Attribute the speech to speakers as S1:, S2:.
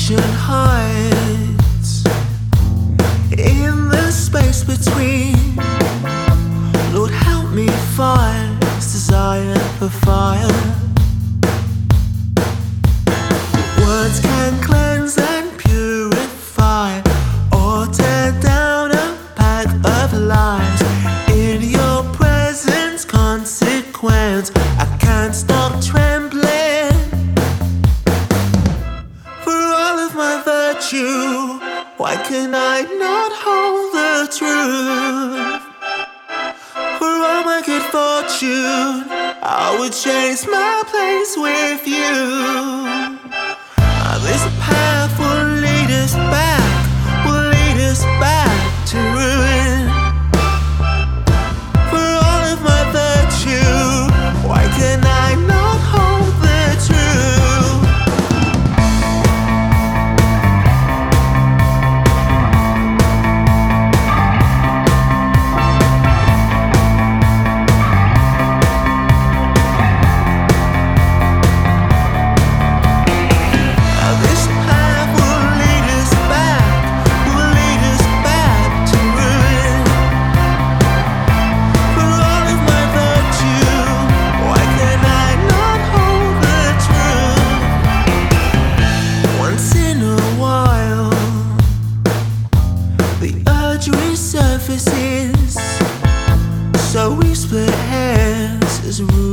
S1: Passion hides in the space between. Lord, help me find this desire for fire. Words can cleanse and purify, or tear down a pack of lies. In your presence, consequence, I can't stop trembling. For all of my virtue, why can I not hold the truth? For all my good fortune, I would chase my place with you. This path will lead us back to ruin. For all of my virtue, why can I not hold the truth? Resurfaces, so we split hairs as rules.